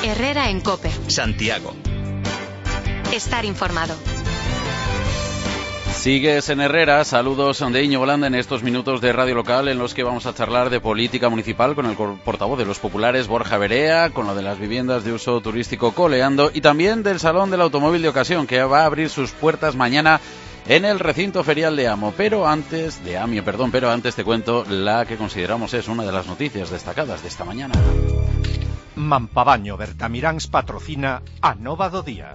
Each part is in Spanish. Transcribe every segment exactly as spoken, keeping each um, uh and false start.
Herrera en COPE. Santiago. Estar informado. Sigues en Herrera, saludos de Íñigo Landa en estos minutos de Radio Local en los que vamos a charlar de política municipal con el portavoz de los populares, Borja Verea, con lo de las viviendas de uso turístico coleando y también del Salón del Automóvil de Ocasión que va a abrir sus puertas mañana en el recinto ferial de Amo. Pero antes, de Amio, perdón, pero antes te cuento la que consideramos es una de las noticias destacadas de esta mañana. Mampabaño Bertamiráns patrocina a Nova do Día.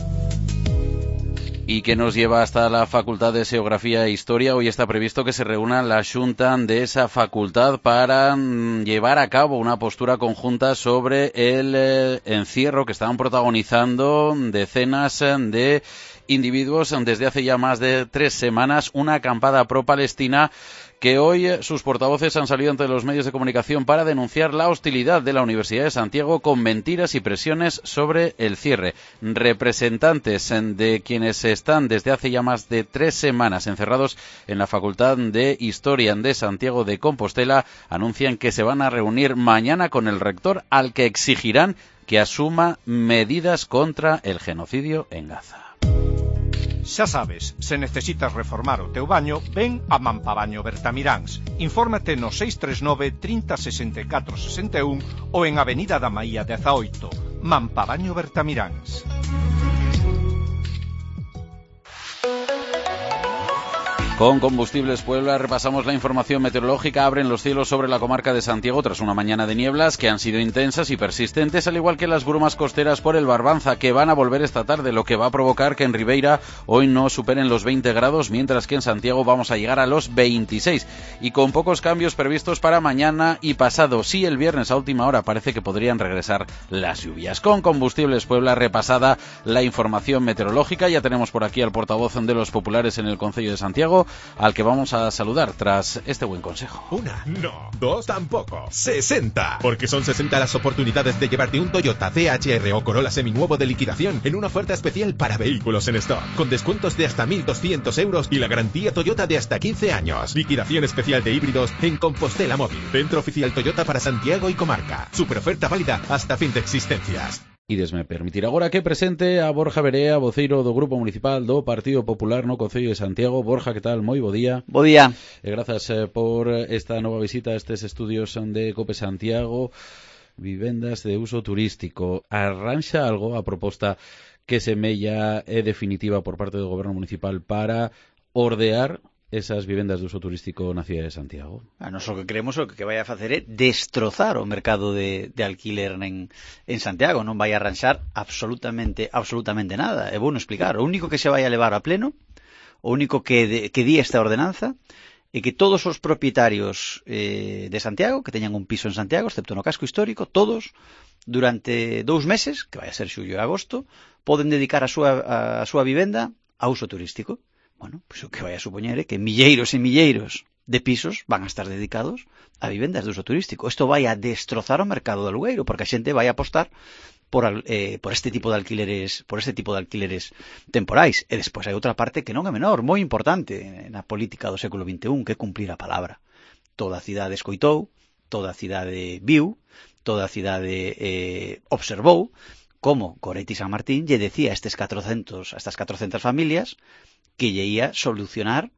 Y que nos lleva hasta la Facultad de Xeografía e Historia. Hoy está previsto que se reúna la Xunta de esa facultad para mm, llevar a cabo una postura conjunta sobre el eh, encierro que están protagonizando decenas de individuos desde hace ya más de tres semanas, una acampada pro-palestina que hoy sus portavoces han salido ante los medios de comunicación para denunciar la hostilidad de la Universidad de Santiago con mentiras y presiones sobre el cierre. Representantes de quienes están desde hace ya más de tres semanas encerrados en la Facultad de Historia de Santiago de Compostela anuncian que se van a reunir mañana con el rector, al que exigirán que asuma medidas contra el genocidio en Gaza. Xa sabes, se necesitas reformar o teu baño, ven a Mampabaño Bertamiráns. Infórmate no seis tres nove, trinta, sesenta e catro, sesenta e un ou en Avenida da Maía dezaoito. Mampabaño Bertamiráns. Con Combustibles Puebla repasamos la información meteorológica. Abren los cielos sobre la comarca de Santiago tras una mañana de nieblas que han sido intensas y persistentes, al igual que las brumas costeras por el Barbanza, que van a volver esta tarde, lo que va a provocar que en Ribeira hoy no superen los veinte grados, mientras que en Santiago vamos a llegar a los veintiséis. Y con pocos cambios previstos para mañana y pasado. Sí, el viernes a última hora parece que podrían regresar las lluvias. Con Combustibles Puebla repasada la información meteorológica. Ya tenemos por aquí al portavoz de los populares en el Concello de Santiago, al que vamos a saludar tras este buen consejo. Una, no, dos tampoco, sesenta. Porque son sesenta las oportunidades de llevarte un Toyota C H R o Corolla seminuevo de liquidación en una oferta especial para vehículos en stock, con descuentos de hasta mil doscientos euros y la garantía Toyota de hasta quince años. Liquidación especial de híbridos en Compostela Móvil, centro oficial Toyota para Santiago y comarca. Superoferta válida hasta fin de existencias. E desme permitir agora que presente a Borja Verea, voceiro do Grupo Municipal do Partido Popular no Concello de Santiago. Borja, que tal? Moi bo día. Bo día. E grazas eh, por esta nova visita a estes estudios de COPE Santiago. Vivendas de uso turístico. Arranxa algo a proposta que semella é definitiva por parte do Goberno Municipal para ordear esas vivendas de uso turístico na cidade de Santiago? A nos o que creemos o que vai a facer é destrozar o mercado de, de alquiler en, en Santiago. Non vai a arranxar absolutamente absolutamente nada. É bueno explicar. O único que se vai a levar a pleno, o único que, de, que di esta ordenanza, é que todos os propietarios eh, de Santiago, que teñan un piso en Santiago, excepto no casco histórico, todos, durante dous meses, que vai a ser xullo e agosto, poden dedicar a súa, a súa vivenda a uso turístico. Bueno, pois o que vai a supoñer é que milleiros e milleiros de pisos van a estar dedicados a vivendas de uso turístico. Isto vai a destrozar o mercado do alugueiro, porque a xente vai a apostar por, eh, por este tipo de alquileres, por este tipo de alquileres temporais. E despois hai outra parte que non é menor, moi importante na política do século vinte e un, que é cumplir a palabra. Toda a cidade escoitou, toda a cidade viu, toda a cidade eh, observou como Goretti San Martín lle decía a estes catrocentos, a estas catrocentas familias que lle ia solucionar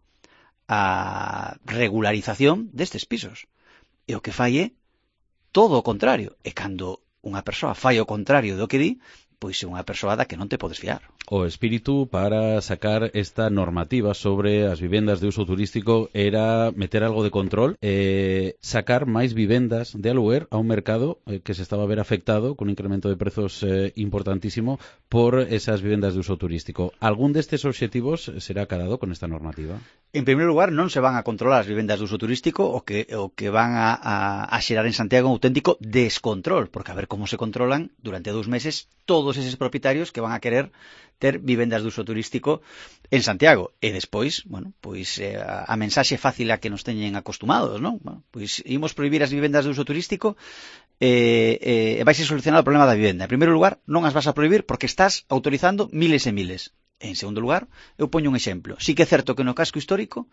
a regularización destes pisos. E o que fai é todo o contrario. E cando unha persoa fai o contrario do que di, pois é unha persoa da que non te podes fiar. O espírito para sacar esta normativa sobre as vivendas de uso turístico era meter algo de control, eh, sacar máis vivendas de aluguer a un mercado eh, que se estaba a ver afectado con un incremento de prezos eh, importantísimo por esas vivendas de uso turístico. ¿Algún destes obxectivos será acadado con esta normativa? En primeiro lugar, non se van a controlar as vivendas de uso turístico, o que, o que van a, a, a xerar en Santiago un auténtico descontrol, porque a ver como se controlan durante dous meses todos eses propietarios que van a querer ter vivendas de uso turístico en Santiago. E despois, bueno, pois eh, a, a mensaxe fácil a que nos teñen acostumados, non? Bueno, pois imos prohibir as vivendas de uso turístico e eh, eh, vais a solucionar o problema da vivenda. En primeiro lugar, non as vas a prohibir porque estás autorizando miles e miles. En segundo lugar, eu poño un exemplo. Sí que é certo que no casco histórico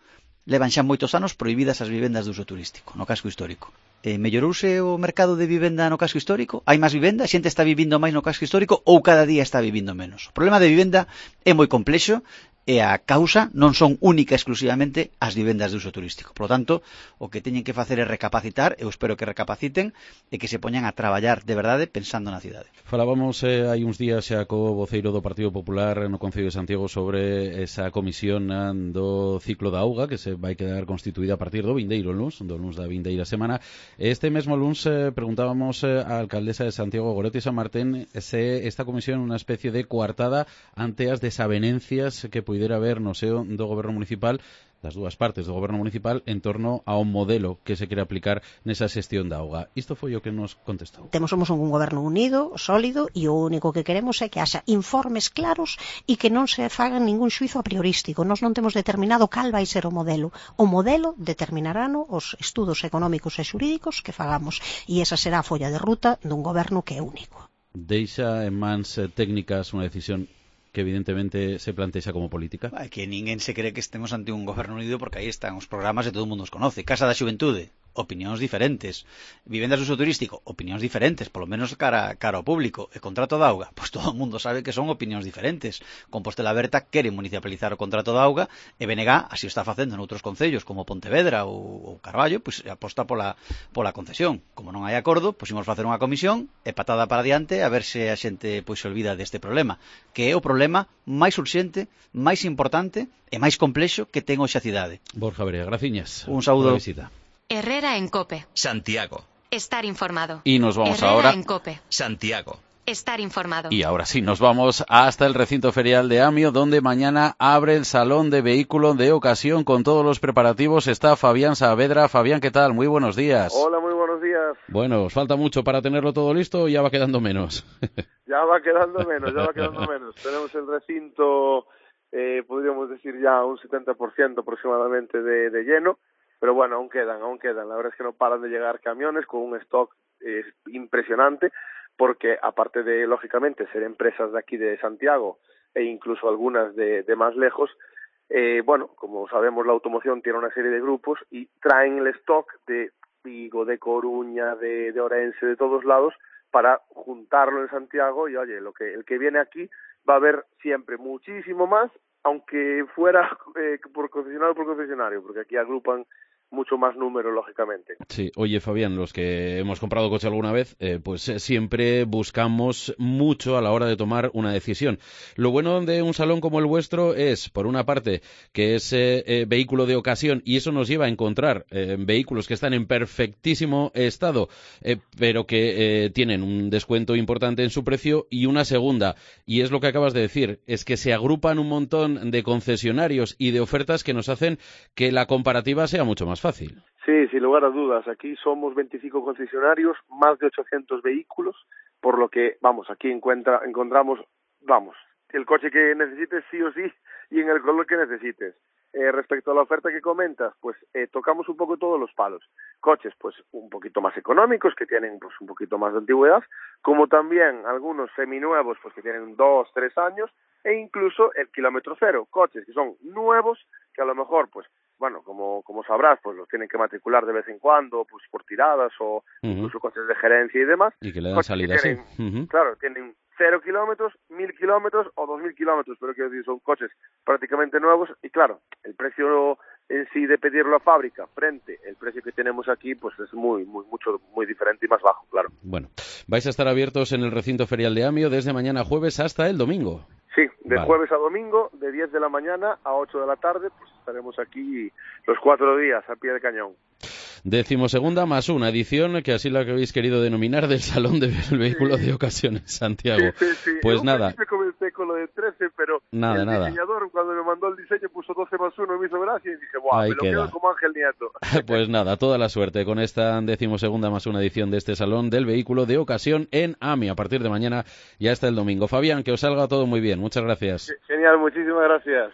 levan xa moitos anos prohibidas as vivendas de uso turístico no casco histórico. Eh, mellorouse o mercado de vivenda no casco histórico? Hai máis vivenda? A xente está vivindo máis no casco histórico ou cada día está vivindo menos? O problema de vivenda é moi complexo e a causa non son única e exclusivamente as vivendas de uso turístico. Por lo tanto, o que teñen que facer é recapacitar, eu espero que recapaciten e que se poñan a traballar de verdade pensando na cidade. Falábamos eh, hai uns días xa co voceiro do Partido Popular no Concello de Santiago sobre esa comisión do ciclo da auga que se vai quedar constituída a partir do vindeiro luns, do luns da vindeira semana. Este mesmo luns eh, preguntábamos eh, á alcaldesa de Santiago, Goretti San Martín, se esta comisión é unha especie de coartada ante as desavenencias que puidera haber no seo do goberno municipal, das dúas partes do goberno municipal, en torno a un modelo que se quere aplicar nesa xestión da auga. Isto foi o que nos contestou. Temos somos un goberno unido, sólido, e o único que queremos é que haxa informes claros e que non se fagan ningún xuizo a priorístico. Nós non temos determinado cal vai ser o modelo. O modelo determinarán os estudos económicos e xurídicos que fagamos, e esa será a folla de ruta dun goberno que é único. Deixa en mans eh, técnicas unha decisión que evidentemente se plantexa como política? É que ninguén se cree que estemos ante un goberno unido porque aí están os programas e todo o mundo os conoce. Casa da Xuventude, opinións diferentes. Vivendas de uso turístico, opinións diferentes, polo menos cara, cara ao público. E contrato de auga, pois todo o mundo sabe que son opinións diferentes. Compostela Berta quere municipalizar o contrato de auga e B N G, así o está facendo noutros concellos como Pontevedra ou, ou Carballo, pois aposta pola, pola concesión. Como non hai acordo, pois imos facer unha comisión e patada para diante a ver se a xente pois se olvida deste problema, que é o problema máis urxente, máis importante e máis complexo que ten hoxe a cidade. Borja Brea, graciñas. Un saúdo. Visita. Herrera en COPE. Santiago. Estar informado. Y nos vamos Herrera ahora. en COPE. Santiago. Estar informado. Y ahora sí, nos vamos hasta el recinto ferial de Amio, donde mañana abre el Salón de Vehículo de Ocasión con todos los preparativos. Está Fabián Saavedra. Fabián, ¿qué tal? Muy buenos días. Hola, muy buenos días. Bueno, ¿os falta mucho para tenerlo todo listo o ya va quedando menos? Ya va quedando menos, ya va quedando menos. Tenemos el recinto, eh, podríamos decir ya un setenta por ciento aproximadamente de, de lleno, pero bueno, aún quedan, aún quedan. La verdad es que no paran de llegar camiones con un stock eh, impresionante, porque aparte de, lógicamente, ser empresas de aquí de Santiago e incluso algunas de, de más lejos, eh, bueno, como sabemos, la automoción tiene una serie de grupos y traen el stock de Vigo, de Coruña, de, de Orense, de todos lados, para juntarlo en Santiago y, oye, lo que el que viene aquí va a haber siempre muchísimo más, aunque fuera eh, por concesionario por concesionario, porque aquí agrupan mucho más número, lógicamente. Sí, oye, Fabián, los que hemos comprado coche alguna vez, eh, pues eh, siempre buscamos mucho a la hora de tomar una decisión. Lo bueno de un salón como el vuestro es, por una parte, que es eh, eh, vehículo de ocasión, y eso nos lleva a encontrar eh, vehículos que están en perfectísimo estado, eh, pero que eh, tienen un descuento importante en su precio, y una segunda, y es lo que acabas de decir, es que se agrupan un montón de concesionarios y de ofertas que nos hacen que la comparativa sea mucho más fácil. Sí, sin lugar a dudas. Aquí somos veinticinco concesionarios, más de ochocientos vehículos, por lo que, vamos, aquí encuentra, encontramos, vamos, el coche que necesites sí o sí y en el color que necesites. Eh, respecto a la oferta que comentas, pues eh, tocamos un poco todos los palos. Coches, pues un poquito más económicos, que tienen pues un poquito más de antigüedad, como también algunos seminuevos, pues que tienen dos, tres años, e incluso el kilómetro cero, coches que son nuevos, que a lo mejor, pues, bueno, como como sabrás, pues los tienen que matricular de vez en cuando, pues por tiradas o uh-huh. incluso coches de gerencia y demás. Y que le dan salida, tienen, sí. Uh-huh. Claro, tienen cero kilómetros, mil kilómetros o dos mil kilómetros, pero quiero decir, son coches prácticamente nuevos y claro, el precio en sí de pedirlo a fábrica frente el precio que tenemos aquí, pues es muy, muy, mucho, muy diferente y más bajo, claro. Bueno, vais a estar abiertos en el recinto ferial de Amio desde mañana jueves hasta el domingo. Sí, de vale. jueves a domingo, de diez de la mañana a ocho de la tarde, pues estaremos aquí los cuatro días a pie de cañón. Decimosegunda más una edición, que así la que habéis querido denominar, del Salón de Vehículos sí. de Ocasión en Santiago. Sí, sí, sí. Pues Yo nada. Me comencé con lo de trece, pero nada, el nada. diseñador cuando me mandó el diseño puso doce más uno, me hizo gracia y dije, ¡guau! Ahí Me lo queda. quedo como Ángel Nieto. Pues nada, toda la suerte con esta decimosegunda más una edición de este Salón del Vehículo de Ocasión en Amio, a partir de mañana y hasta el domingo. Fabián, que os salga todo muy bien. Muchas gracias. Genial, muchísimas gracias.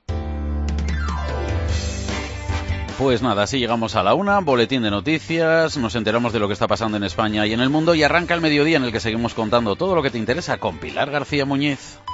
Pues nada, así llegamos a la una, boletín de noticias, nos enteramos de lo que está pasando en España y en el mundo y arranca el mediodía en el que seguimos contando todo lo que te interesa con Pilar García Muñiz.